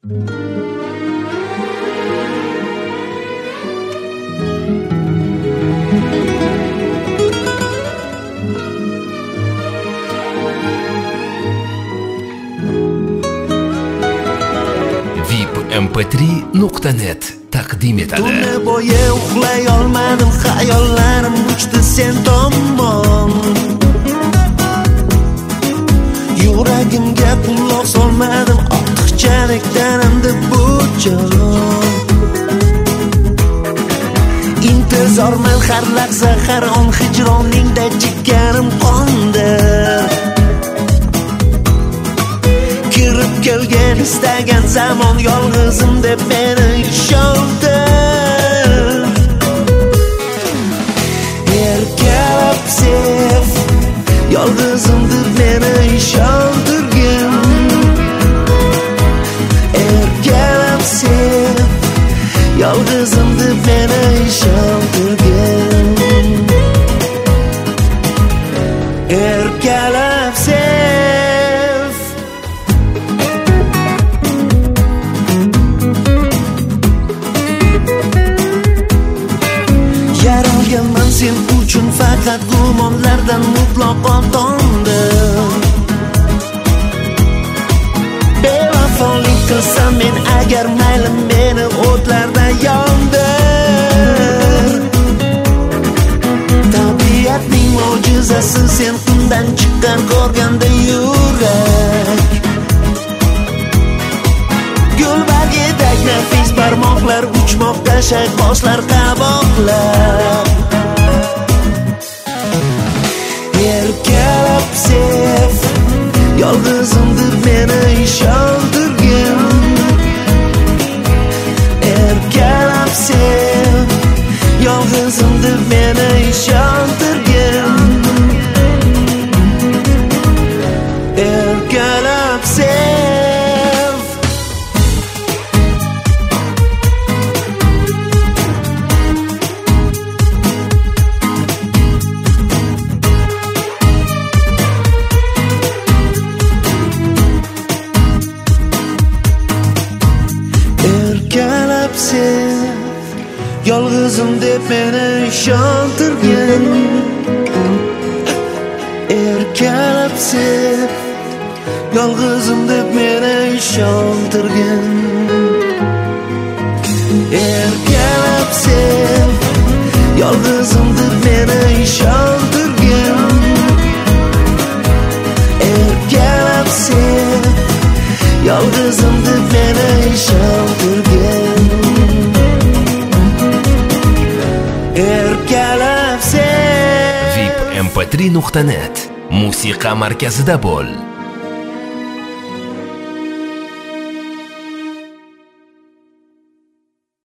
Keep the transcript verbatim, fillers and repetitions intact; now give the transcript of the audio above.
vip m p три nuqta net taqdim etadi. Tuni bo'yi uxlay olmadim, xayollarim uchdi sen tomon. Yuragimga quloq solmadim, ortiqchalikdan endi bu jon. Intizorman har lahza, har on hijroningda jigarim qondi. Kirib kelgan istagan zamon yolg'izim deb meni ishontir. Erkalab sev, yolg'izim deb meni ishontirgin. Erkalab sev, yolg'izim deb meni ishontirgin. Erkalab sev. Yaralganman sen uchun faqat gumonlardan mutlaqo tondim. Bevafolik qilsam men agar mayli meni o'tlarda yondir. Tabiatning mo'jizasi sen undan chiqqan ko'rganda yurak. Gulbargidek nafis barmoqlar uchmoqda shayxoshlar qaboqlar. Erkalab sev, yolg'izim deb meni ishontirgin. Erkalab sev, yolg'izim deb meni ishontirgin. Erkalab sev. Erkalab sev, yolg'izim deb meni ishontirgin. Erkalab sev, yolg'izim deb meni ishontirgin. Erkalab sev, yolg'izim deb meni ishontirgin. Erkalab sev, yolg'izim deb meni ishontirgin. Erkalab sev. vip m p три nuqta net musiqa markazida bo'l.